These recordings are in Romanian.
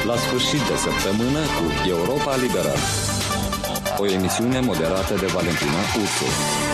La sfârșit de săptămână cu Europa Liberă. O emisiune moderată de Valentina Ursu.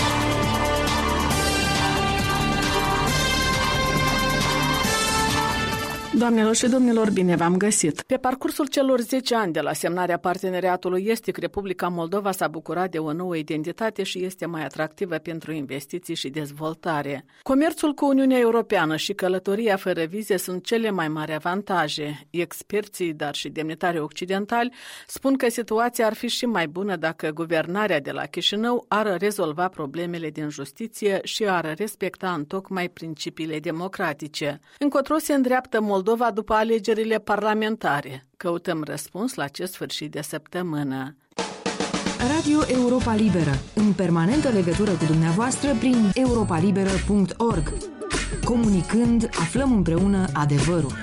Doamnelor și domnilor, bine v-am găsit! Pe parcursul celor 10 ani de la semnarea parteneriatului estic, Republica Moldova s-a bucurat de o nouă identitate și este mai atractivă pentru investiții și dezvoltare. Comerțul cu Uniunea Europeană și călătoria fără vize sunt cele mai mari avantaje. Experții, dar și demnitarii occidentali, spun că situația ar fi și mai bună dacă guvernarea de la Chișinău ar rezolva problemele din justiție și ar respecta întocmai principiile democratice. Încotro se îndreaptă Moldova după alegerile parlamentare. Căutăm răspuns la acest sfârșit de săptămână. Radio Europa Liberă, în permanentă legătură cu dumneavoastră prin europalibera.org. Comunicând, aflăm împreună adevărul.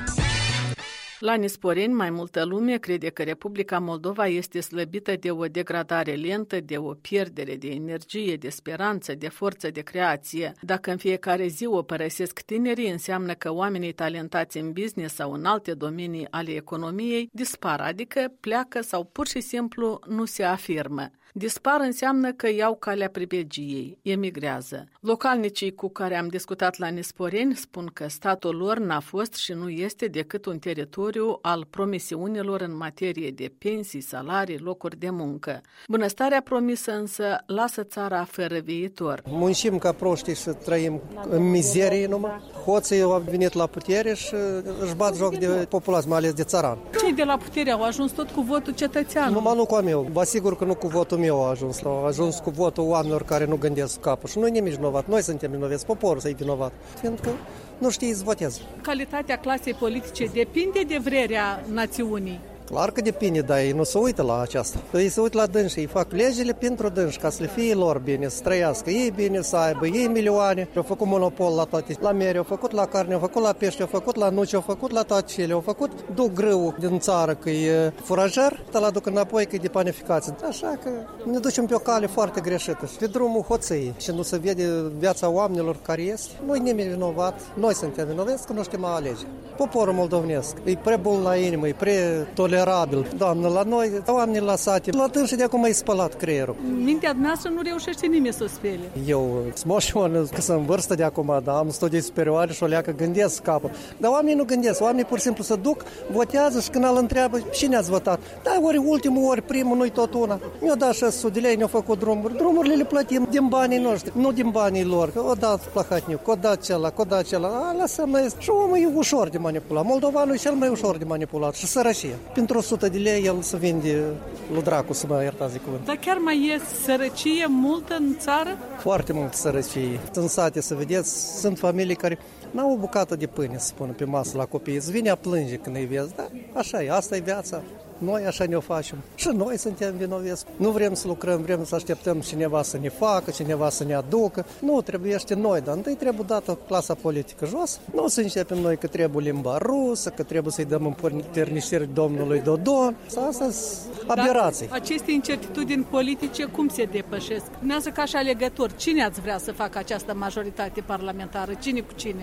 La Nisporeni, mai multă lume crede că Republica Moldova este slăbită de o degradare lentă, de o pierdere de energie, de speranță, de forță de creație. Dacă în fiecare zi o părăsesc tinerii, înseamnă că oamenii talentați în business sau în alte domenii ale economiei dispar, adică pleacă sau pur și simplu nu se afirmă. Dispar înseamnă că iau calea privilegiei, emigrează. Localnicii cu care am discutat la Nisporeni spun că statul lor n-a fost și nu este decât un teritoriu al promisiunilor în materie de pensii, salarii, locuri de muncă. Bunăstarea promisă însă lasă țara fără viitor. Muncim ca proștii și trăim în mizerie numai. Hoții au venit la putere și își bat joc de populație, mai ales de țăran. Cei de la putere au ajuns tot cu votul cetățean. Numai nu cu a meu. Vă asigur că nu cu votul meu au ajuns cu votul oamenilor care nu gândesc capul. Și nu e nimic vinovat. Noi suntem vinovați, poporul să-i vinovat. Pentru că nu știi să votezi. Calitatea clasei politice depinde de vrerea națiunii. Clar că depinde, dar ei nu se uită la aceasta. Ei se uită la dânsi, ei fac legile pentru dânsi, ca să le fie lor bine, să trăiască, ei bine să aibă, ei milioane. Au făcut monopol la toate, la mere, au făcut la carne, au făcut la pește, au făcut la nuci, au făcut la toate cele, au făcut, duc grâu din țară că e furajer, dar la duc înapoi că e de panificație. Așa că ne ducem pe o cale foarte greșită. Pe drumul hoței și nu se vede viața oamenilor care este. Nu-i nimeni vinovat, noi suntem vinovați că nu știm a alege. Poporul moldovenesc e prea bun la inimă, e prea tolerabil. Doamnă, la noi, oamenii la sate, la dânsi de acum e spălat creierul. Mintea noastră nu reușește nimeni să o spele. Eu smoșon, că sunt în vârstă de acum, dar am studii superioare și o leacă gândesc capul. Dar oamenii nu gândesc, oamenii pur și simplu se duc, votează și când îl întreabă cine ați votat. Da, ori ultimul, ori primul, nu-i tot una. Mi-au dat 600 de lei, ne-au făcut drumuri. Drumurile le plătim din banii noștri, nu din banii lor. Că o dat Plahatniuc, o dat celălalt. Lasă-mă, și omul e ușor de manipulat. Moldovanul e cel mai ușor de manipulat și sărășie. Pentru 100 de lei el se vinde lui dracu, să mă iertați de cuvânt. Dar chiar mai e sărăcie multă în țară? Foarte multă sărăcie. În sate, să vedeți, sunt familii care n-au o bucată de pâine, să spună, pe masă la copii. Îți vine a plânge când îi vezi. Da, așa e, asta e viața. Noi așa ne-o facem. Și noi suntem vinovați. Nu vrem să lucrăm, vrem să așteptăm cineva să ne facă, cineva să ne aducă. Nu, trebuiește noi, dar întâi trebuie dată clasa politică jos. Nu să începem noi că trebuie limba rusă, că trebuie să-i dăm împuterniciri domnului Dodon. Asta sunt aberații. Dar aceste incertitudini politice cum se depășesc? Dumneavoastră ca și alegători, cine ați vrea să facă această majoritate parlamentară? Cine cu cine?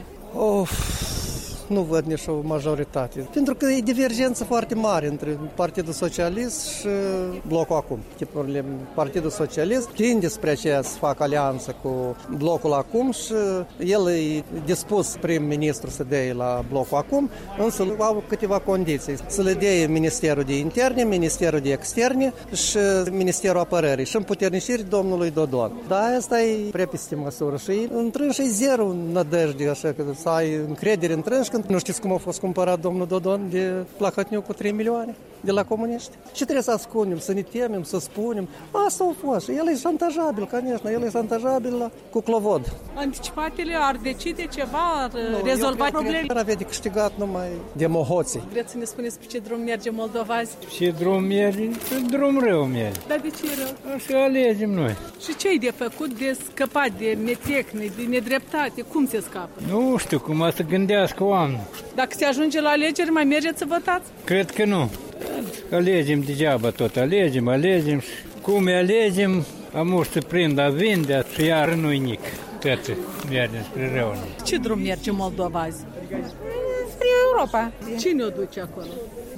Nu văd nici o majoritate. Pentru că e divergență foarte mare între Partidul Socialist și Blocul Acum. Tipurile Partidul Socialist tinde spre aceea să facă alianță cu Blocul Acum și el e dispus prim-ministru să dea la Blocul Acum, însă au câteva condiții. Să le dea Ministerul de Interne, Ministerul de Externe și Ministerul Apărării și împuterniciri domnului Dodon. Dar asta e prea peste măsură și întrânși e zero nădejde, așa că să ai încredere întrânși. Nu știți cum a fost cumpărat domnul Dodon de Plahatniuc cu 3 milioane de la comuniști? Și trebuie să ascundem, să ne temem, să spunem. Asta a fost. El e șantajabil, конечно, el e șantajabil cu clovod. Anticipatele ar decide ceva, ar rezolva probleme? Ar avea de câștigat numai de mohoții. Vreți să ne spuneți pe ce drum merge Moldova azi? Ce drum merge? Drum rău merge. Dar de ce rău? Așa alegem noi. Și ce-i de făcut de scăpat de metehne, de nedreptate? Cum se scapă? Nu știu cum să gândească oameni. Dacă se ajunge la alegeri, mai mergeți să votați? Cred că nu. Alegem degeaba tot, alegem și cum alegem, am să prind a vinde și iar nu-i nic. Toate mergem spre rău. Ce drum merge Moldova azi? Europa. Cine o duce acolo?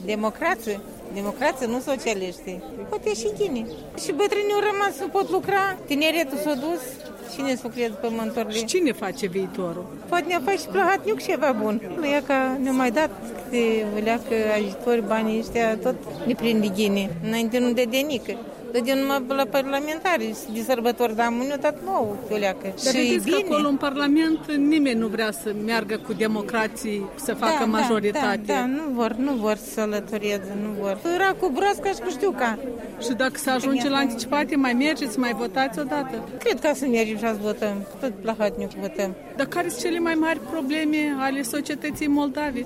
Democrație, nu socialiști. Poate și chinii. Și bătrânii au rămas, nu pot lucra. Tineretul s-a dus. Cine să lucreze pe mântorile? Și cine face viitorul? Poate ne-a face și Plăhatniuc ceva bun. Ea că ne-a mai dat câte leacă ajutori, banii ăștia, tot ne prinde ghine. Înainte nu dădea nică. Dădea numai la parlamentari de sărbători, dar nu dat nou o leacă. Dar vedeți că acolo în Parlament nimeni nu vrea să meargă cu democrații, să facă majoritate. Da, nu vor să alătureze, nu vor. Era cu broasca și cu știuca. Și dacă se ajunge la anticipate, mai mergeți, mai votați odată? Cred că să mergem și să votăm. Tot Plăhatniuc votăm. Dar care sunt cele mai mari probleme ale societății Moldavei?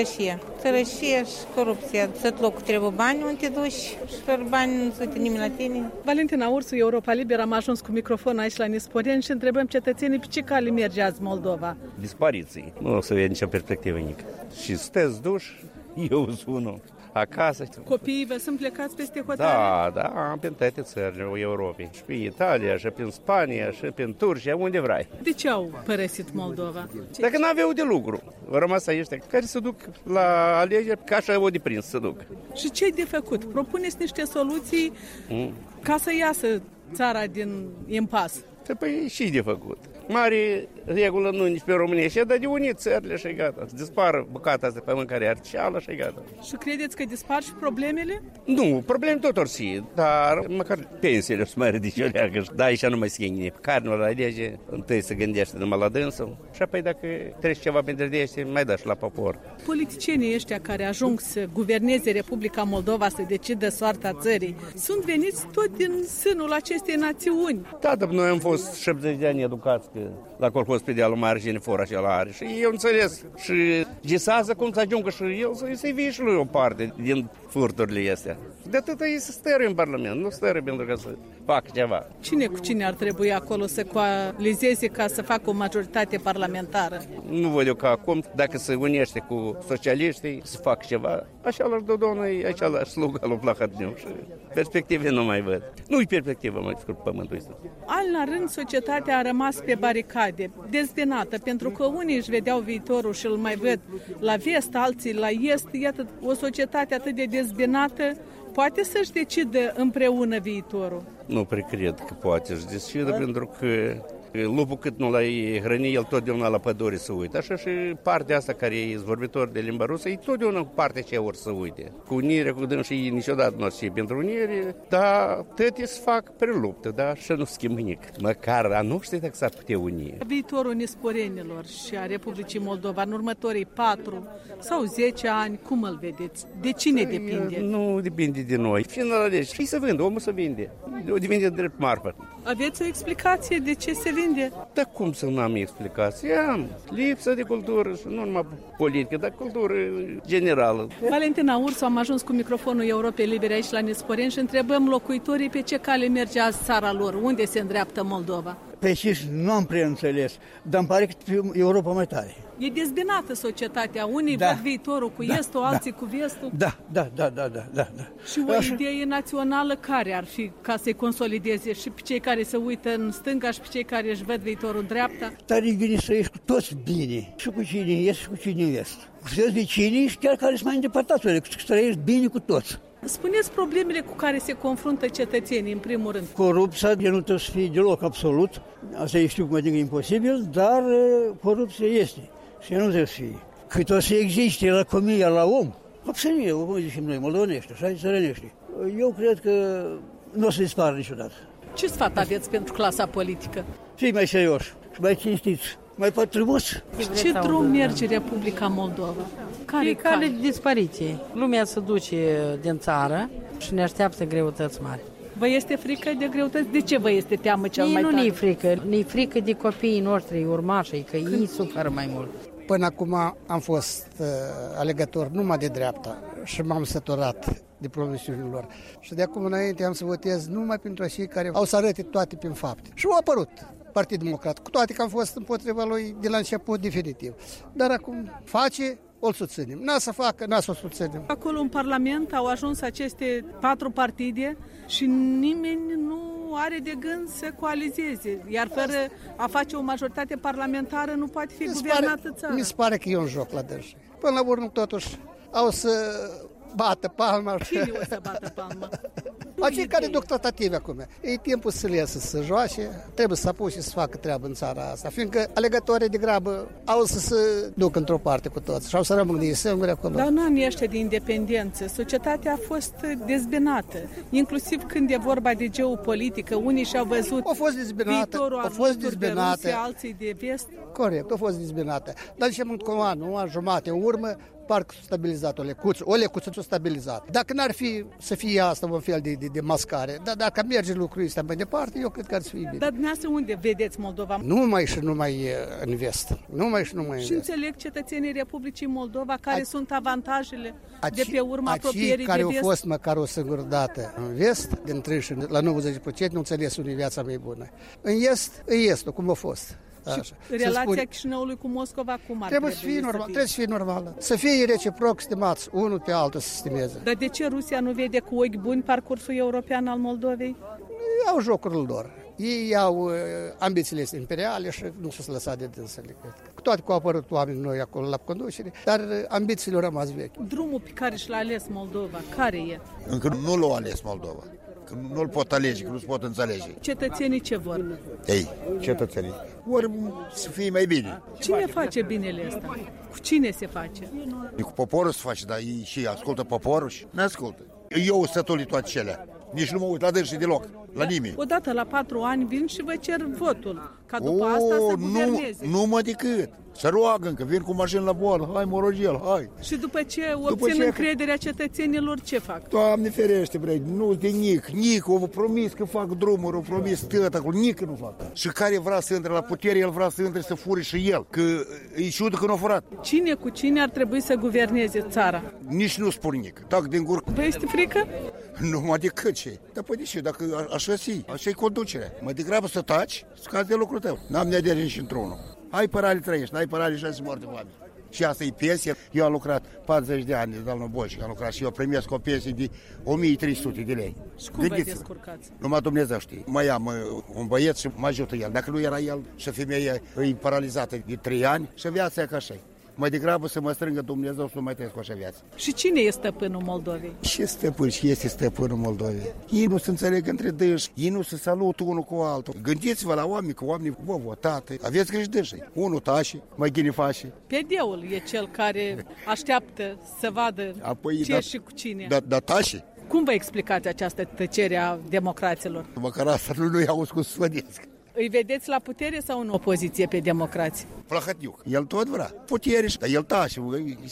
Sărășia și corupția. Tot locul trebuie bani, unde te duci și fără bani nu se uite nimeni la tine. Valentina Ursu, Europa Liberă, am ajuns cu microfon aici la Nisporeni și întrebăm cetățenii pe ce cale merge azi Moldova. Dispariții. Nu o să vede nicio perspectivă nică. Și sunteți duși, eu sunt unul. Acasă. Copiii vă sunt plecați peste hotare? Da, am prin toate țările Europei. Și prin Italia, și prin Spania, și prin Turcia, unde vrei. De ce au părăsit Moldova? Dacă n-aveau de lucru, au rămas aici, care se duc la alegeri, ca așa o de prins se duc. Și ce-i de făcut? Propuneți niște soluții ca să iasă țara din impas. Păi și de făcut. Mare regulă nu nici pe România, și dar de unii țările și gata. Dispară bucata asta pe mâncare artificială și gata. Și credeți că dispar și problemele? Nu, probleme tot or fi, dar măcar pensiile o să mai ridice o leagă. Da, aici nu mai schimbi. Carnul la lege, întâi se gândește numai la dânsul și apoi dacă treci ceva pentru dește, mai dași la popor. Politicienii ăștia care ajung să guverneze Republica Moldova, să decidă soarta țării, sunt veniți tot din sânul acestei națiuni. Da, dar noi am fost 70 de ani educați la colhoz pe dealul mai argine fără acela are. Și eu înțeles și gisează cum să ajungă și el să-i vie și lui o parte din furturile astea. De atât ei se stără în Parlament, nu stără pentru că să facă ceva. Cine cu cine ar trebui acolo să coalizeze ca să facă o majoritate parlamentară? Nu văd eu că acum, dacă se unește cu socialiștii, să facă ceva, așa l-ar da domnul, așa l-ar sluga lui Plăhatniuc și perspective nu mai văd. Nu-i perspectivă mai scurt pământul ăsta. Al la rând, societatea a rămas pe baricade, dezbinată, pentru că unii își vedeau viitorul și îl mai văd la vest, alții la est. Iată, o societate atât de dezbinată poate să-și decidă împreună viitorul. Nu prea cred că poate să-și decidă, pentru că lupul cât nu l-ai hrăni, el totdeauna la pădure să uite. Așa și partea asta care e vorbitor de limba rusă, e totdeauna partea ce ori să uite. Cu unirea, cu dânsii niciodată nu o să fie pentru unire, dar tăte să fac preluptă, da? Și nu schimbă nimic. Măcar a nu știu dacă s-ar putea uni. Viitorul nisporenilor și a Republicii Moldova în următorii 4 sau 10 ani, cum îl vedeți? De cine depinde? Nu depinde de noi. Fiind la lege, și să vândă, omul să vinde. O vinde drept marfă. Aveți o explicație de ce se vinde? Dar cum să nu am explicație? Am lipsă de cultură și nu numai politică, dar cultură generală. Valentina Ursu, am ajuns cu microfonul Europei Libere aici la Nisporeni și întrebăm locuitorii pe ce cale merge azi țara lor, unde se îndreaptă Moldova. Pe și nu am prea înțeles, dar îmi pare că Europa mai tare. E dezbinată societatea, unii văd viitorul cu estul, alții cu vestul. Da. Și o idee națională care ar fi ca să-i consolideze și pe cei care se uită în stânga și pe cei care își văd viitorul în dreapta? Dar e bine să ești cu toți bine, și cu cine e și cu cine este. Cu toți vecinii și chiar care sunt mai îndepărtați, să trăiești bine cu toți. Spuneți problemele cu care se confruntă cetățenii, în primul rând. Corupția nu trebuie să fie deloc absolut, asta știu cum adică imposibil, dar corupția este și nu trebuie să fie. Cât o să existe la comia, la om, absolut, cum zicem noi, moldovenești, așa, țărănești. Eu cred că nu o să dispară niciodată. Ce sfat aveți pentru clasa politică? Fii mai serioși și mai cinstiți, mai patrimoși. Ce drum merge Republica Moldova? Care cale de dispariție. Lumea se duce din țară și ne așteaptă greutăți mari. Vă este frică de greutăți? De ce vă este teamă cel mai tare? Nu ne-i frică. Ne-i frică de copiii noștri, urmașii, că ei suferă mai mult. Până acum am fost alegător numai de dreapta și m-am săturat de promisiunile lor. Și de acum înainte am să votez numai pentru cei care au să arăte toate prin fapte. Și au apărut Partidul Democrat, cu toate că am fost împotriva lui de la început definitiv. Dar acum face, o susținem. N-a să facă, n-a să o susținem. Acolo în Parlament au ajuns aceste 4 partide și nimeni nu nu are de gând să coalizeze, iar fără a face o majoritate parlamentară nu poate fi guvernată țara. Mi se pare că e un joc la dânsă. Până la urmă, totuși, au să bată palma. Cine o să bată palma? Acei care duc tratative acum. E timpul să le iasă să joace, trebuie să apuce să facă treabă în țara asta, fiindcă alegătorii de grabă au să se ducă într-o parte cu toți și au să rămână de singuri acolo. Dar în anii ăștia de independență, societatea a fost dezbinată, inclusiv când e vorba de geopolitică, unii și-au văzut viitorul ajutor de Rusia, alții de vest. Corect, a fost dezbinată. Dar ce mult cu un an jumate în urmă, parcă s-a stabilizat o lecuță s-a stabilizat. Dacă n-ar fi să fie asta un fel de mascare, dar dacă merge lucrul ăsta mai departe, eu cred că ar fi bine. Dar dumneavoastră unde vedeți Moldova? Numai în vest. Și înțeleg cetățenii Republicii Moldova care sunt avantajele de pe urma apropierii de vest? Care au fost măcar o singură dată în vest, din 30 la 90%, nu înțeles unde viața mai bună. În est, estul, cum a fost. Și relația Chișinăului cu Moscova cum ar trebui să fie normal, trebuie să fie normală. Să fie reciproc stimați, unul pe altul să stimeze. Dar de ce Rusia nu vede cu ochi buni parcursul european al Moldovei? Au jocurile lor. Ei au ambițiile imperiale și nu s-au lăsat de dânsele. Cu toate că au apărut oameni noi acolo la conducere, dar ambițiile au rămas vechi. Drumul pe care și l-a ales Moldova, care e? Încă nu l-a ales Moldova. Că nu-l pot alege, că nu-l pot înțelege. Cetățenii ce vor? Ei, cetățenii vor să fie mai bine. Cine face binele ăsta? Cu cine se face? E cu poporul se face, dar ei și ascultă poporul și nu ascultă. Eu sătuli toate cele. Nici nu mă uit la dânsii deloc, la nimeni. Odată la 4 ani vin și vă cer votul, ca după asta să guverneze. Nu mă decât. Să roagă că vin cu mașini la boală, hai morogel, hai. Și după ce obțin încrederea cetățenilor, ce fac? Doamne ferește, bre, nu de nic, au promis că fac drumuri, au promis tot acolo, nic nu fac. Și care vrea să intre la putere, el vrea să intre să fure și el, că e ciudă că nu a furat. Cine cu cine ar trebui să guverneze țara? Nici nu spun nic, tac din gură. Vă este frică? Nu mă decât ce. Dar păi de ce, dacă așa e conducerea. Mă degrabă să taci, scazi de lucrul tău. N-am neadere nici într-unul. Ai părale trăiești, n-ai părale și se moarte oameni. Și asta e pensie. Eu am lucrat 40 de ani de doamnă Boșic, am lucrat și eu primesc o pensie de 1300 de lei. Și cum vă descurcați? Numai Dumnezeu știe. Mai am un băieț și mă ajută el. Dacă nu era el și femeia e paralizată de 3 ani și viața e ca așa. Mai degrabă să mă strângă Dumnezeu să nu mai trăiesc cu așa viață. Și cine e stăpânul Moldovei? Ce stăpân și este stăpânul Moldovei? Ei nu se înțeleg între dâși, ei nu se salută unul cu altul. Gândiți-vă la oameni, că oamenii vă votate. Aveți grijă dâși. Unul tașe, mai ghini fașe. PD-ul e cel care așteaptă să vadă ce și cu cine. Da tașe. Cum vă explicați această tăcere a democraților? Măcar asta nu-i auzi cum să sfădesc. Îi vedeți la putere sau în opoziție pe democrați? Plahătniuc. El tot vrea. Putere și... Dar el tașe.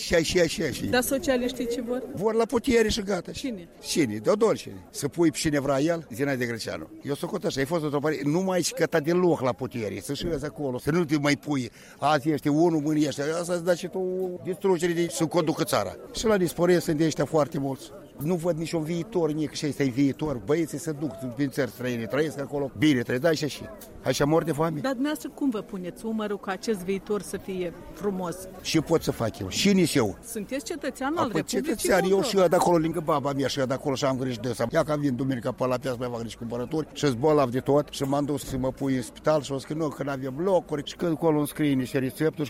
Și. Dar socialiștii ce vor? Vor la putere și gata. Cine? Cine? Să pui pe cine vrea el, Zinaide Greceanu. Eu s-o cot așa. Ai fost într-o pare... Nu mai ești cătat de loc la putere. Să șezi acolo. Să nu te mai pui. Azi ești unul, mâine ești. Asta îți da și tu distrugere de să conducă țara. Și la dispore sunt de ăștia foarte mulți. Nu văd niciun viitor, nici și ăsta e viitor. Băieții se duc prin țări străine, trăiesc acolo. Bine, trebuie, da, și. Așa mor de foame. Dar dumneavoastră cum vă puneți umărul ca acest viitor să fie frumos? Și pot să fac eu. Și nici eu. Sunteți cetățean al Republicii cetățean, eu și eu de acolo, lângă baba mea, și eu de acolo și am grijă de ăsta. Ia că vin duminica pe la piață, mai fac niște cumpărături și-s bolnav de tot și m-am dus să mă pui în spital și o că nu, că n-avem locuri și când acolo îmi scrie niște rețepturi,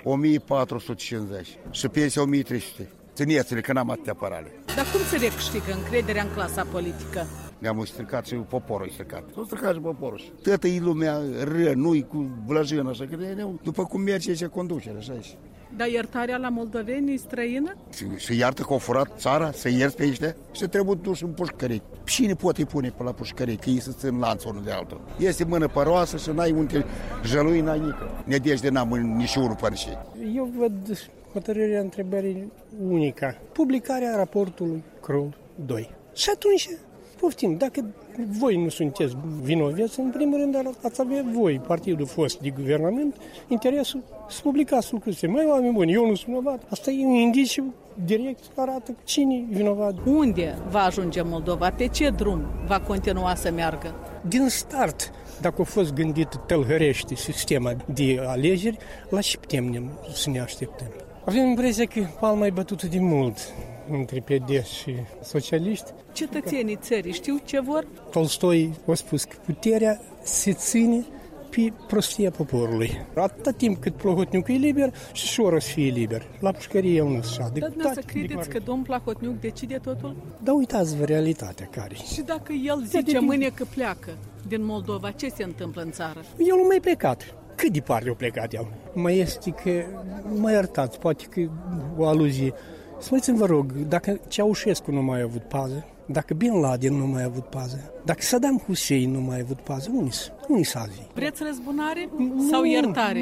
1450 și pensia 1300. Țineți-le că n-am atâtea parale. Dar cum se recâștigă încrederea în clasa politică? Ne-am stricat și poporul stricat. S-a stricat și poporul. Toată e lumea ră, nu-i cu blăjână, așa că după cum merge ce conducere, așa și. Dar iertarea la moldoveni e străină? Se iartă că au furat țara, să ierți pe ăștia și trebuie duși în pușcării. Cine poate pune pe la pușcării, că ei să țin lanțul unul de altul? Este mână păroasă și n-ai unde jălui, n-ai nică. Nedejde n-am nici unul până și. Eu văd hotărârea întrebării unica. Publicarea raportului Kroll 2. Și atunci, poftim, dacă voi nu sunteți vinovați, în primul rând ați avea voi, partidul fost de guvernament, interesul să publicați lucrurile. Mai oameni buni, eu nu sunt vinovat. Asta e un indiciu direct, arată cine e vinovat. Unde va ajunge Moldova? Pe ce drum va continua să meargă? Din start, dacă a fost gândit tălhărește sistema de alegeri, la ce putem să ne așteptăm? Avem impresia că palma e bătută de mult. între PD și socialiști. Cetățenii țării știu ce vor? Tolstoi a spus că puterea se ține pe prostia poporului. Atâta timp cât Plahotniuc e liber, și Șor o să fie liber. La pușcărie nu se șade. Dar dumneavoastră credeți că domnul Plahotniuc decide totul? Dar uitați-vă realitatea care. Și dacă el zice mâine că pleacă din Moldova, ce se întâmplă în țară? El nu mai plecat. Cât departe a plecat el? Mai este că, mă iertați, poate că o aluzie. Spuneți-mi, vă rog, dacă Ceaușescu nu mai a avut pază, dacă Bin Laden nu mai a avut pază, dacă Saddam Hussein nu mai a avut pază, unii s-a zi? Vreți răzbunare sau iertare?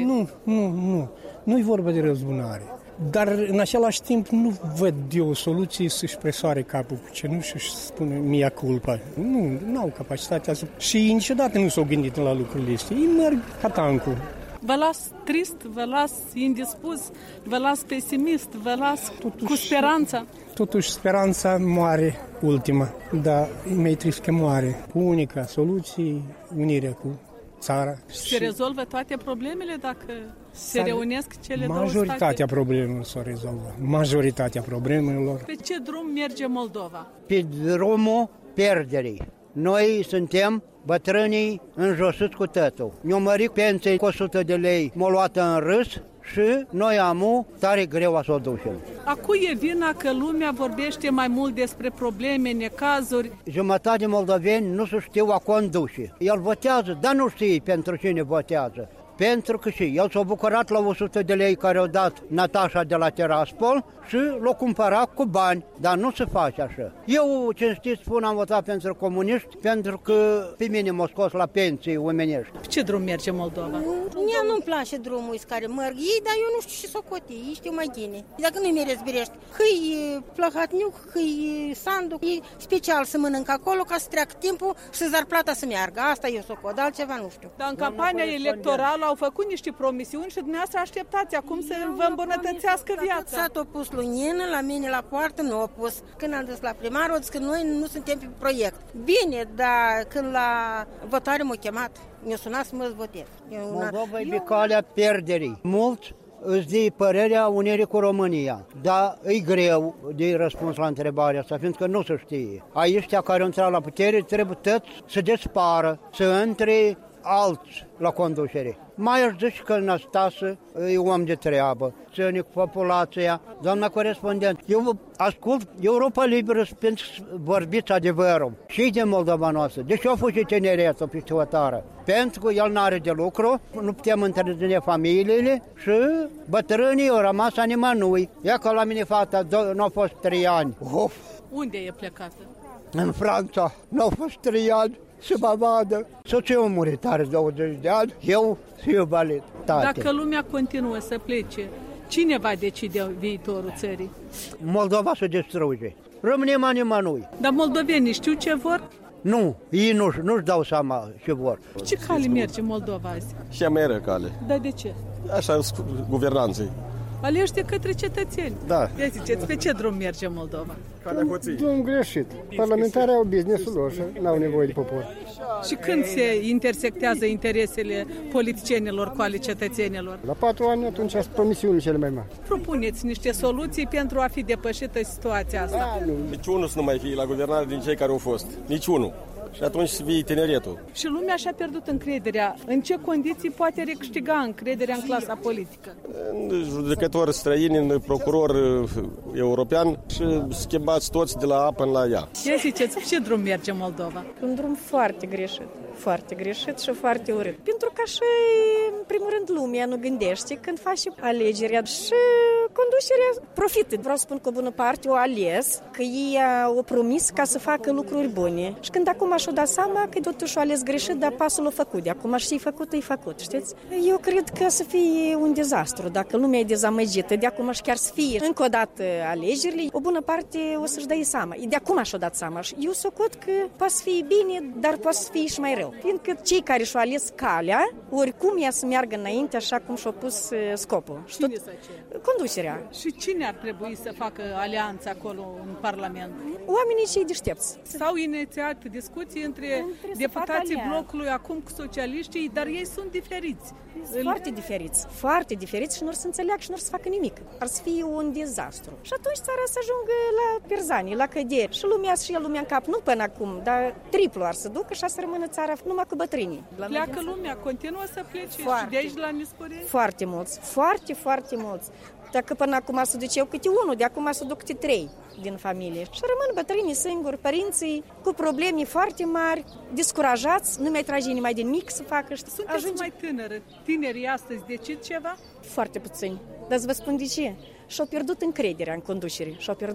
Nu. Nu-i vorba de răzbunare. Dar în același timp nu văd de o soluție să-și presoare capul cu cenușă și să spune mea culpa. Nu au capacitatea să... Și niciodată nu s-au gândit la lucrurile astea. Ei merg ca tancul. Vă las trist, vă las indispus, vă las pesimist, vă las cu speranța. Totuși speranța moare ultima, dar e mai trist că moare. Cu unica soluție, unirea cu țara. Se rezolvă toate problemele dacă se reunesc cele două state? Majoritatea problemelor s-o rezolvă. Majoritatea problemelor. Pe ce drum merge Moldova? Pe drumul pierderii. Noi suntem bătrânii înjosiți cu tătul. Ne-au mărit pensii cu 100 de lei, m-au luat în râs și noi am tare greu să o ducem. A cui e vina că lumea vorbește mai mult despre probleme, necazuri? Jumătate de moldoveni nu se știu a conduce. El votează, dar nu știe pentru cine votează. Pentru că și el s-a bucurat la 100 de lei care au dat Natașa de la Tiraspol și l-a cumpărat cu bani, dar nu se face așa. Eu, cinstit spun, am votat pentru comuniști pentru că pe mine m-au scos la pensii omenești. Pe ce drum merge Moldova? Mie nu-mi place drumul care merg ei, dar eu nu știu și socoti, ei știu mai bine. Dacă nu-i mai răzbirești, că-i Plahotniuc, că-i Sandu, e special să mănâncă acolo ca să treacă timpul și să-ți dar plata să meargă. Asta eu socot, altceva nu știu. Dar în campania electorală au făcut niște promisiuni și dumneavoastră așteptați acum să vă îmbunătățească viața. S-a pus lunină, la mine la poartă nu a pus. Când am dus la primar, au zis că noi nu suntem pe proiect. Bine, dar când la votare m-a chemat, mi-a sunat să mă votez. Moldova e pe calea pierderii. Mulți îți dă părerea unirii cu România, dar e greu de răspuns la întrebarea asta, fiindcă nu se știe. Aiștia care au intrat la putere trebuie tot să despară, să intre alți la conducere. Mai aș zice că Năstase e om de treabă, ține cu populația. Doamna corespondent, eu ascult Europa Liberă pentru să vorbiți adevărul. Și de Moldova noastră. De ce a fugit tineretul peste o țară? Pentru că el n-are de lucru, nu putem întreține familiile și bătrânii au rămas animanui. Ia că la mine fata n-a fost 3 ani. Of. Unde e plecată? În Franța. N-au fost 3 ani. Să mă vadă. Soțul a murit tare 20 de ani, eu iubalit. Dacă lumea continuă să plece, cine va decide viitorul țării? Moldova se distruge. Rămânem animanui. Dar moldovenii știu ce vor? Nu, ei nu-și dau seama ce vor. Ce cale merge Moldova azi? Și a mai cale. Dar de ce? Așa, guvernanței. Aleși de către cetățeni. Da. Ia ziceți, pe ce drum merge Moldova? Drum greșit. Parlamentarii au business-ul lor și n-au nevoie de popor. Și când se intersectează interesele politicienilor cu ale cetățenilor? La 4 ani atunci sunt promisiuni cele mai mari. Propuneți niște soluții pentru a fi depășită situația asta. Niciunul să nu mai fie la guvernare din cei care au fost. Niciunul. Și atunci să vii tineretul. Și lumea și-a pierdut încrederea. În ce condiții poate recâștiga încrederea în clasa politică? În judecători străini, în procuror european și schimbați toți de la A până la ea. Ce ziceți, ce drum merge Moldova? Un drum foarte greșit. Foarte greșit și foarte urât. Pentru că și, în primul rând, lumea nu gândește când face alegerea și conducerea profită. Vreau să spun că o bună parte o ales, că ei au promis ca să facă lucruri bune. Și când acum și-o dat seama că totuși o ales greșit, dar pasul l-a făcut. De acum și-i făcut, e făcut, știți? Eu cred că să fie un dezastru. Dacă lumea e dezamăgită, de acum și chiar să fie încă o dată alegerile, o bună parte o să-și dea seama. De acum și-o dat seama. Eu socot că poate să fie bine, dar poate să fie și mai rău. Fiindcă cei care și-au ales calea, oricum ea să meargă înainte așa cum și-au pus scopul. Și tot conducerea. încrederea. Și cine ar trebui să facă alianță acolo în Parlament? Oamenii cei deștepți. S-au inițiat discuții între deputații blocului acum cu socialiștii, dar ei sunt diferiți. Foarte diferiți și nu or să înțeleagă și nu or să facă nimic. Ar să fie un dezastru. Și atunci țara să ajungă la pierzanii, la căderi. Și lumea în cap, nu până acum, dar triplu ar să ducă și ar să rămână țara numai cu bătrânii. Pleacă lumea, continuă să plece și de aici la Nisporeni? Foarte mulți, foarte mulți. Dacă până acum să duc eu câte unul, de acum să duc câte 3 din familie. Și rămân bătrânii singuri, părinții cu probleme foarte mari, descurajați, nu mai trage nimai din mic să facă. Sunteți mai tânără. Tinerii astăzi decid ceva? Foarte puțini. Dar să vă spun de ce. Și-au pierdut încrederea în conducere.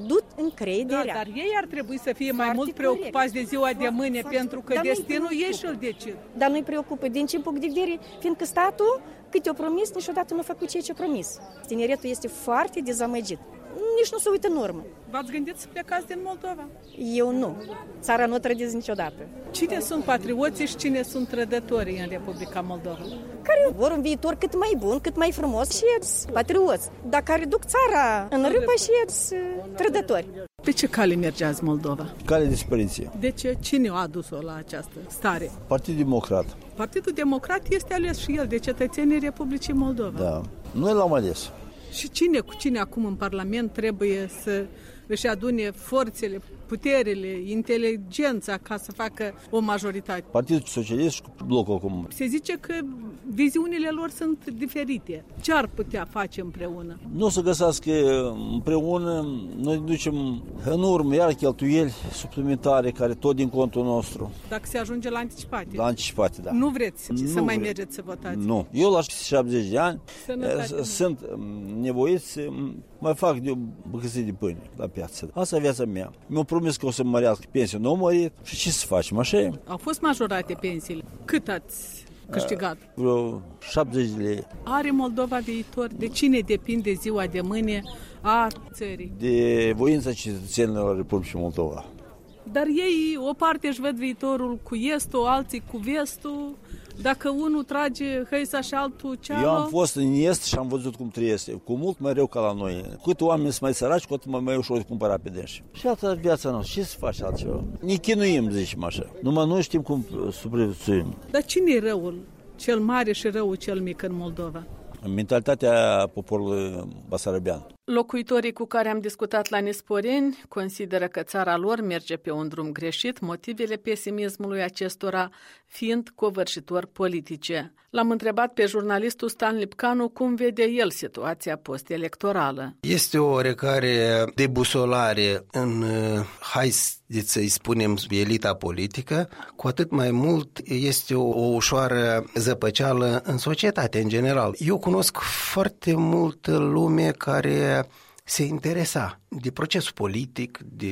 Da, dar ei ar trebui să fie mai mult preocupați de ziua de mâine, pentru că destinul ei și-l decid. Dar nu-i preocupă din ce punct de vedere, fiindcă statul, cât o promis, niciodată nu a făcut ceea ce a promis. Tineretul este foarte dezamăgit. Nici nu se uită în urmă. V-ați gândit să plecați din Moldova? Eu nu. Țara nu trădez niciodată. Cine sunt patrioții și cine sunt trădătorii în Republica Moldova? Care vor un viitor cât mai bun, cât mai frumos și patrioți. Dar care duc țara în râpă și trădători. Pe ce cale mergeați Moldova? Cale de dispariție. De ce? Cine a adus-o la această stare? Partidul Democrat. Partidul Democrat este ales și el de cetățenii Republicii Moldova. Da. Noi l-am ales. Și cine cu cine acum în Parlament trebuie să își adune forțele, puterile, inteligența ca să facă o majoritate? Partidul Socialist și Blocul Comun. Se zice că viziunile lor sunt diferite. Ce ar putea face împreună? Nu o să găsească împreună, noi ducem în urmă iar cheltuieli suplimentare care tot din contul nostru. Dacă se ajunge la anticipate? La anticipate, da. Nu vreți să mai mergeți să votați? Nu. Eu la 70 de ani sunt nevoit să mai fac de o bucăție de pâine la piață. Asta e viața mea. Mi-au promis că o să mărească pensia, nu au mărit. Și ce să facem, așa e? Au fost majorate pensiile. Cât ați câștigat? Vreo 70 de lei. Are Moldova viitor? De cine depinde ziua de mâine a țării? De voința cetățenilor Republicii Moldova. Dar ei, o parte își văd viitorul cu estul, alții cu vestul. Dacă unul trage hăisa și altul ceală... Eu am fost în est și am văzut cum trăiesc. Cu mult mai rău ca la noi. Cât oameni sunt mai săraci, cu atât mai ușor de cumpăra pe dânsi. Și atâta viața noastră. Ce să faci altceva? Ne chinuim, zicem așa. Numai noi știm cum supraviețuim. Dar cine e răul cel mare și răul cel mic în Moldova? Mentalitatea poporului basarabean. Locuitorii cu care am discutat la Nisporeni consideră că țara lor merge pe un drum greșit, motivele pesimismului acestora fiind covârșitori politice. L-am întrebat pe jurnalistul Stan Lipcanu cum vede el situația post-electorală. Este o oarecare debusolare în, hai să-i spunem, elita politică, cu atât mai mult este o ușoară zăpăceală în societate, în general. Eu cunosc foarte multă lume care se interesa de procesul politic, de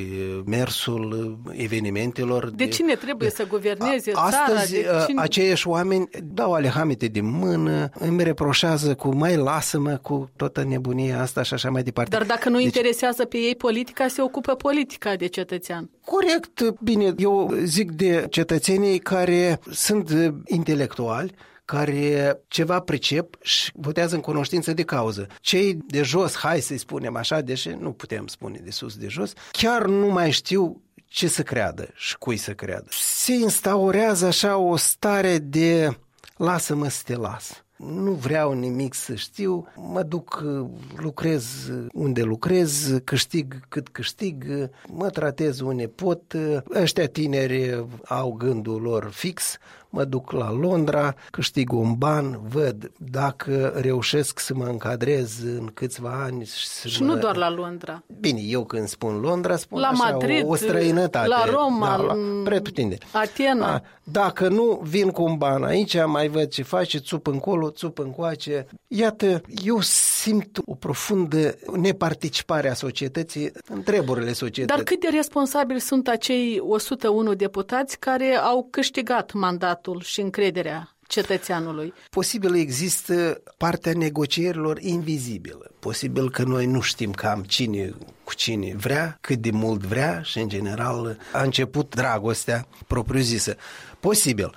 mersul evenimentelor. De cine trebuie să guverneze țara? Astăzi, aceiași oameni dau alehamite de mână, îmi reproșează cu mai lasă-mă cu toată nebunia asta și așa mai departe. Dar dacă nu interesează pe ei politica, se ocupă politica de cetățean. Corect, bine, eu zic de cetățenii care sunt intelectuali, care ceva pricep și votează în cunoștință de cauză. Cei de jos, hai să-i spunem așa, deși nu putem spune de sus de jos, chiar nu mai știu ce să creadă și cui să creadă. Se instaurează așa o stare de lasă-mă să te las. Nu vreau nimic să știu, mă duc, lucrez unde lucrez, câștig cât câștig, mă tratez unde pot. Ăștia tineri au gândul lor fix, mă duc la Londra, câștig un ban, văd dacă reușesc să mă încadrez în câțiva ani. Și nu doar la Londra. Bine, eu când spun Londra, spun la așa, Madrid, o străinătate. La Roma, la pretutindeni. Atena. Dacă nu vin cu un ban aici, mai văd ce face, țup încolo, țup încoace. Iată, eu simt o profundă neparticipare a societății în treburile societății. Dar cât de responsabili sunt acei 101 deputați care au câștigat mandatul și încrederea cetățeanului? Posibil există partea negocierilor invizibilă. Posibil că noi nu știm cam cine cu cine vrea, cât de mult vrea și în general a început dragostea propriu-zisă. Posibil.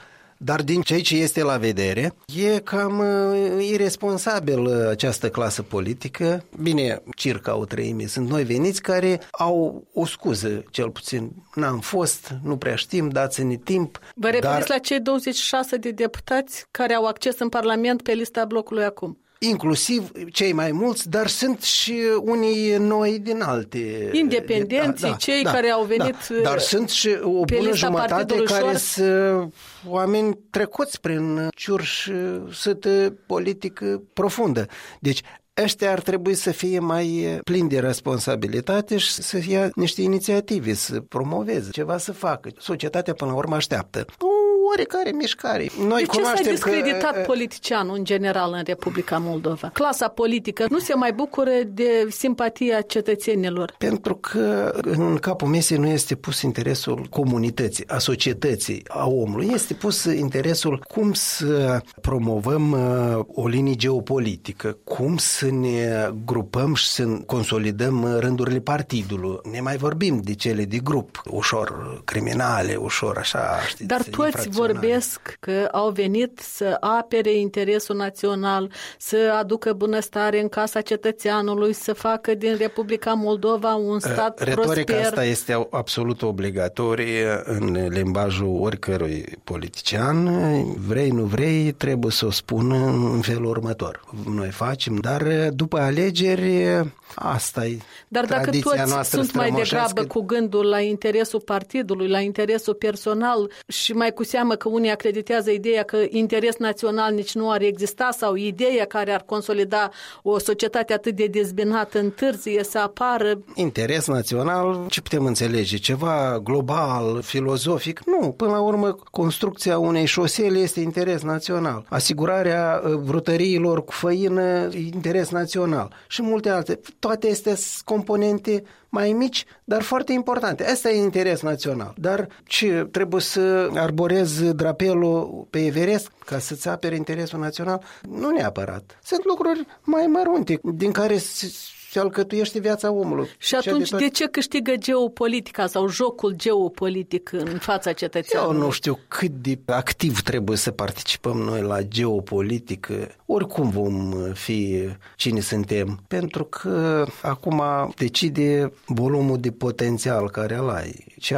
Dar din ceea ce este la vedere, e cam irresponsabil această clasă politică. Bine, circa o treime sunt noi veniți care au o scuză, cel puțin. N-am fost, nu prea știm, dați-ne timp. Vă referiți la cei 26 de deputați care au acces în Parlament pe lista blocului acum? Inclusiv cei mai mulți, dar sunt și unii noi din alte... Independenții, cei care au venit dar sunt și o bună jumătate care sunt oameni trecuți prin ciurși sâtă politică profundă. Deci ăștia ar trebui să fie mai plini de responsabilitate și să ia niște inițiative, să promoveze, ceva să facă. Societatea până la urmă așteaptă oricare mișcare. Noi de ce s-a discreditat politicianul în general în Republica Moldova? Clasa politică nu se mai bucură de simpatia cetățenilor? Pentru că în capul mesei nu este pus interesul comunității, a societății, a omului. Este pus interesul cum să promovăm o linie geopolitică, cum să ne grupăm și să consolidăm rândurile partidului. Ne mai vorbim de cele de grup, ușor criminale, ușor așa, știți, dar toți vorbesc că au venit să apere interesul național, să aducă bunăstare în casa cetățeanului, să facă din Republica Moldova un stat retorica prosper. Asta este absolut obligatorie în limbajul oricărui politician. Vrei, nu vrei, trebuie să o spună în felul următor. Noi facem, dar după alegeri asta e. Dar dacă toți sunt mai degrabă cu gândul la interesul partidului, la interesul personal și mai cu seamă că unii acreditează ideea că interes național nici nu ar exista sau ideea care ar consolida o societate atât de dezbinată întârzie să apară. Interes național, ce putem înțelege? Ceva global, filozofic? Nu, până la urmă construcția unei șosele este interes național. Asigurarea vrutăriilor cu făină, interes național și multe alte. Toate astea sunt componente mai mici, dar foarte importante. Asta e interes național. Dar ce, trebuie să arborezi drapelul pe Everest ca să-ți apere interesul național? Nu neapărat. Sunt lucruri mai mărunte din care se alcătuiește viața omului. Și atunci de ce câștigă geopolitica sau jocul geopolitic în fața cetățeanului? Eu nu știu cât de activ trebuie să participăm noi la geopolitică. Oricum vom fi cine suntem. Pentru că acum decide volumul de potențial care îl ai. Ce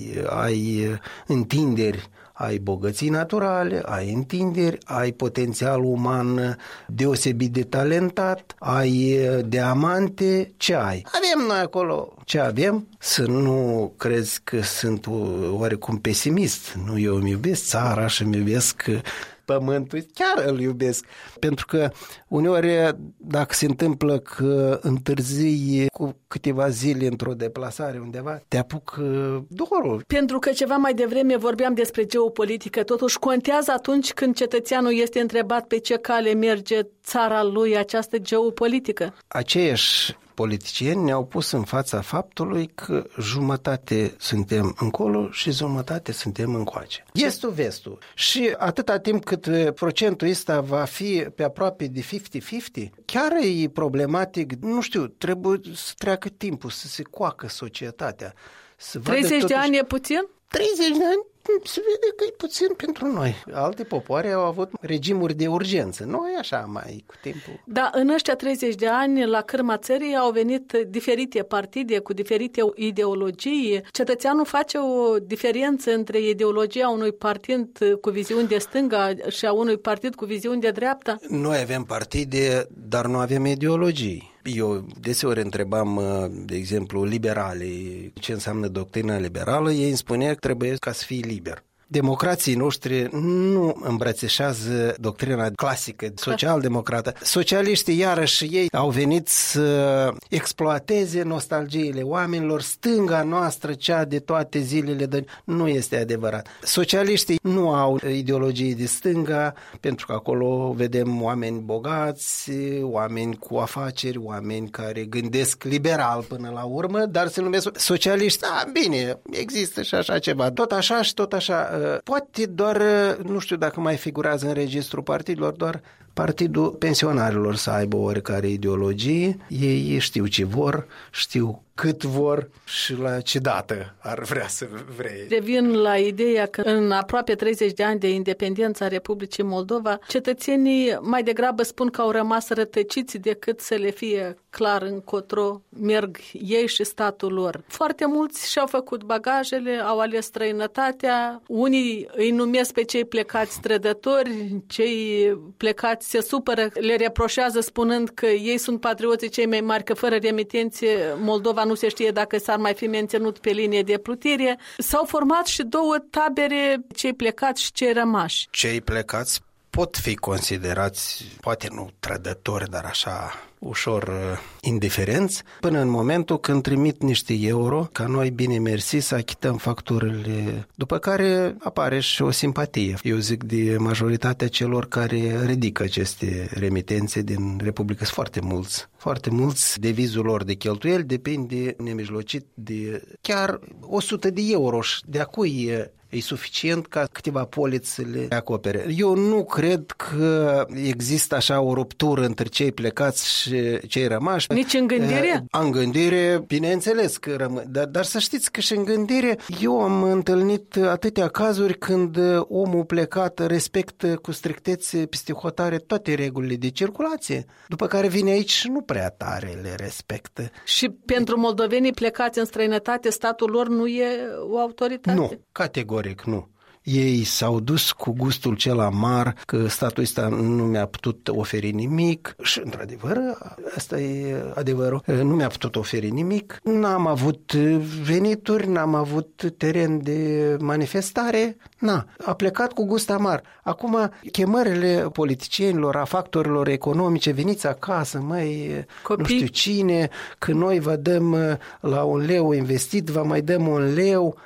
ai întinderi, ai bogății naturale, ai întinderi, ai potențial uman deosebit de talentat, ai diamante, ce ai? Avem noi acolo ce avem, să nu crezi că sunt oarecum pesimist. Nu, eu îmi iubesc țara și îmi iubesc pământul, chiar îl iubesc. Pentru că uneori, dacă se întâmplă că întârzii cu câteva zile într-o deplasare undeva, te apuc dorul. Pentru că ceva mai devreme vorbeam despre geopolitică, totuși contează atunci când cetățeanul este întrebat pe ce cale merge țara lui această geopolitică. Aceiași politicieni ne-au pus în fața faptului că jumătate suntem încolo și jumătate suntem încoace. Estul, vestul. Și atâta timp cât procentul ăsta va fi pe aproape de 50-50, chiar e problematic, nu știu, trebuie să treacă timpul, să se coacă societatea. 30 de ani e puțin? 30 de ani se vede că e puțin pentru noi. Alte popoare au avut regimuri de urgență. Noi așa mai cu timpul. Da, în ăștia 30 de ani la cârma țării au venit diferite partide cu diferite ideologii. Cetățeanul face o diferență între ideologia unui partid cu viziuni de stânga și a unui partid cu viziuni de dreapta? Noi avem partide, dar nu avem ideologii. Eu deseori întrebam, de exemplu, liberalii, ce înseamnă doctrina liberală, ei îmi spunea că trebuie ca să fii liber. Democrații noștri nu îmbrățișează doctrina clasică, social-democrată. Socialiștii, iarăși, ei au venit să exploateze nostalgiile oamenilor. Stânga noastră, cea de toate zilele, nu este adevărat. Socialiștii nu au ideologie de stânga, pentru că acolo vedem oameni bogați, oameni cu afaceri, oameni care gândesc liberal până la urmă, dar se numesc socialiști. Bine, există și așa ceva. Tot așa și tot așa. Poate doar, nu știu dacă mai figurează în registrul partidelor, doar Partidul Pensionarilor să aibă oricare ideologie, ei știu ce vor, știu cât vor și la ce dată ar vrea să vrei. Revin la ideea că în aproape 30 de ani de independență a Republicii Moldova, cetățenii mai degrabă spun că au rămas rătăciți decât să le fie clar încotro merg ei și statul lor. Foarte mulți și-au făcut bagajele, au ales străinătatea, unii îi numesc pe cei plecați trădători, cei plecați se supără, le reproșează spunând că ei sunt patrioții cei mai mari, că fără remitenție Moldova nu se știe dacă s-ar mai fi menținut pe linie de plutire. S-au format și două tabere, cei plecați și cei rămași. Cei plecați pot fi considerați, poate nu trădători, dar așa ușor indiferenți, până în momentul când trimit niște euro, ca noi, bine mersi, să achităm facturile, după care apare și o simpatie. Eu zic de majoritatea celor care ridică aceste remitențe din Republică. Sunt foarte mulți. Foarte mulți, devizul lor de cheltuieli depinde nemijlocit de chiar 100 de euro și de a cui e suficient ca câteva poliți să le acopere. Eu nu cred că există așa o ruptură între cei plecați și cei rămași. Nici în gândire? În gândire, bineînțeles că rămân. Dar să știți că și în gândire eu am întâlnit atâtea cazuri când omul plecat respectă cu strictețe peste hotare toate regulile de circulație, după care vine aici și nu prea tare le respectă. Și pentru moldovenii plecați în străinătate, statul lor nu e o autoritate? Nu, categoric nu. Ei s-au dus cu gustul cel amar că statul ăsta nu mi-a putut oferi nimic și, într-adevăr, asta e adevărul, nu mi-a putut oferi nimic, n-am avut venituri, n-am avut teren de manifestare, a plecat cu gust amar. Acum, chemările politicienilor, a factorilor economice, veniți acasă, măi, copii, nu știu cine, că noi vă dăm la 1 leu investit, vă mai dăm 1 leu,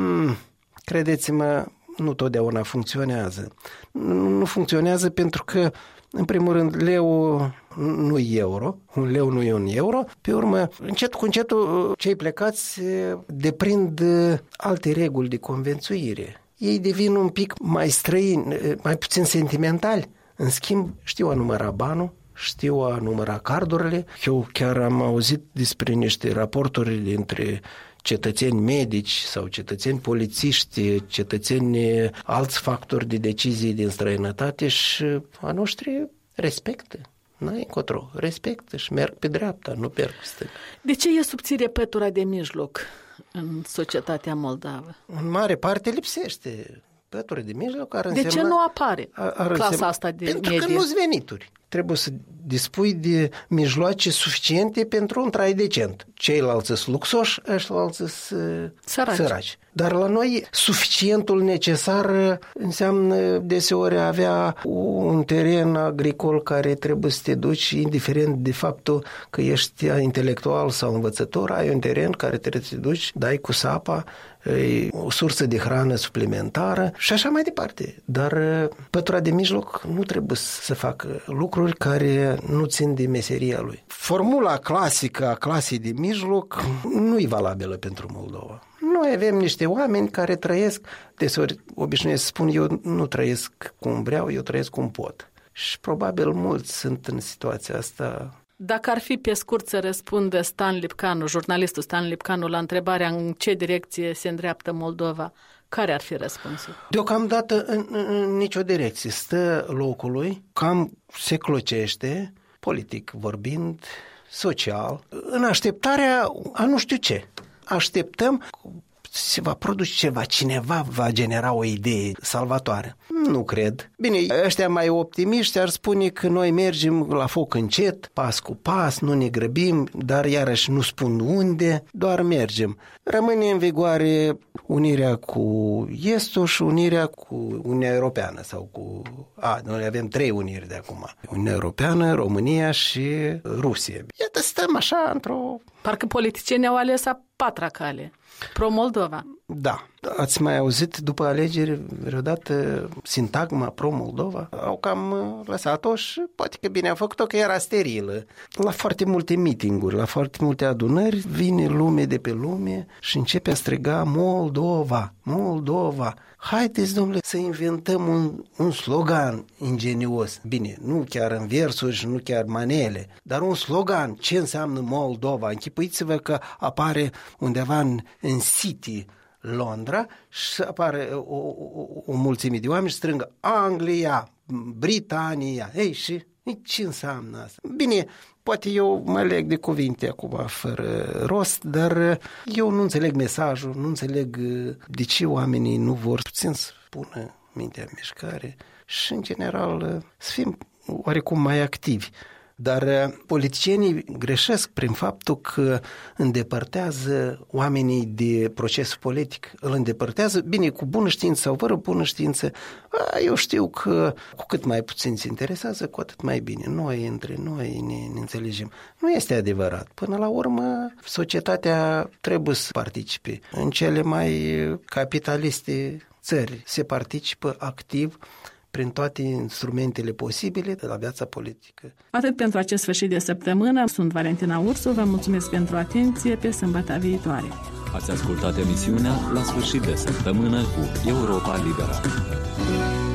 credeți-mă, nu totdeauna funcționează. Nu funcționează pentru că, în primul rând, leu nu e euro, 1 leu nu e 1 euro. Pe urmă, încet cu încetul, cei plecați deprind alte reguli de convențuire. Ei devin un pic mai străini, mai puțin sentimentali. În schimb, știu a număra banul, știu a număra cardurile. Eu chiar am auzit despre niște raporturi dintre cetățeni medici sau cetățeni polițiști, cetățeni alți factori de decizii din străinătate și a noștri respectă. N-ai încotro, respectă și merg pe dreapta, nu merg pe stânga. De ce e subțire pătura de mijloc în societatea moldavă? În mare parte lipsește pătura de mijloc. De ce nu apare clasa asta de pentru medie? Pentru că nu-s venituri. Trebuie să dispui de mijloace suficiente pentru un trai decent. Ceilalți sunt luxoși, ăștilalți sunt săraci. Dar la noi suficientul necesar înseamnă deseori a avea un teren agricol care trebuie să te duci, indiferent de faptul că ești intelectual sau învățător, ai un teren care trebuie să te duci, dai cu sapa, o sursă de hrană suplimentară și așa mai departe. Dar pătura de mijloc nu trebuie să facă lucruri care nu țin de meseria lui. Formula clasică a clasei de mijloc nu e valabilă pentru Moldova. Noi avem niște oameni care trăiesc, deseori obișnuiesc să spun, eu nu trăiesc cum vreau, eu trăiesc cum pot. Și probabil mulți sunt în situația asta. Dacă ar fi pe scurt să răspundă Stan Lipcanu, jurnalistul Stan Lipcanu, la întrebarea în ce direcție se îndreaptă Moldova, care ar fi răspunsul? Deocamdată în nicio direcție. Stă locului, cam se clocește, politic vorbind, social, în așteptarea a nu știu ce. Așteptăm, se va produce ceva, cineva va genera o idee salvatoare. Nu cred. Bine, ăștia mai optimiști ar spune că noi mergem la foc încet, pas cu pas, nu ne grăbim, dar iarăși nu spun unde, doar mergem. Rămâne în vigoare unirea cu Estul și unirea cu Uniunea Europeană sau cu... noi avem 3 uniri de acum. Uniunea Europeană, România și Rusia. Iată, stăm așa într-o... Parcă politicienii au ales a 4-a cale. Pro-Moldova. Da. Ați mai auzit după alegeri vreodată sintagma pro-Moldova? Au cam lăsat-o și poate că bine a făcut-o, că era sterilă. La foarte multe meeting-uri, la foarte multe adunări, vine lume de pe lume și începe a striga Moldova, Moldova. Haideți, domnule, să inventăm un slogan ingenios. Bine, nu chiar în versuri și nu chiar manele, dar un slogan. Ce înseamnă Moldova? Închipuiți-vă că apare undeva în City, Londra, și apare o mulțime de oameni și strângă Anglia, Britania. Ei, și ce înseamnă asta? Bine, poate eu mă leg de cuvinte acum fără rost, dar eu nu înțeleg mesajul, nu înțeleg de ce oamenii nu vor puțin să pună mintea în mișcare și, în general, să fim oarecum mai activi. Dar politicienii greșesc prin faptul că îndepărtează oamenii de procesul politic. Îl îndepărtează, bine, cu bună știință sau fără bună știință. Eu știu că cu cât mai puțin se interesează, cu atât mai bine. Noi, între noi, ne înțelegem. Nu este adevărat. Până la urmă, societatea trebuie să participe. În cele mai capitaliste țări se participă activ prin toate instrumentele posibile de la viața politică. Atât pentru acest sfârșit de săptămână. Sunt Valentina Ursu, vă mulțumesc pentru atenție, pe sâmbătă viitoare. Ați ascultat emisiunea La sfârșit de săptămână cu Europa Liberă.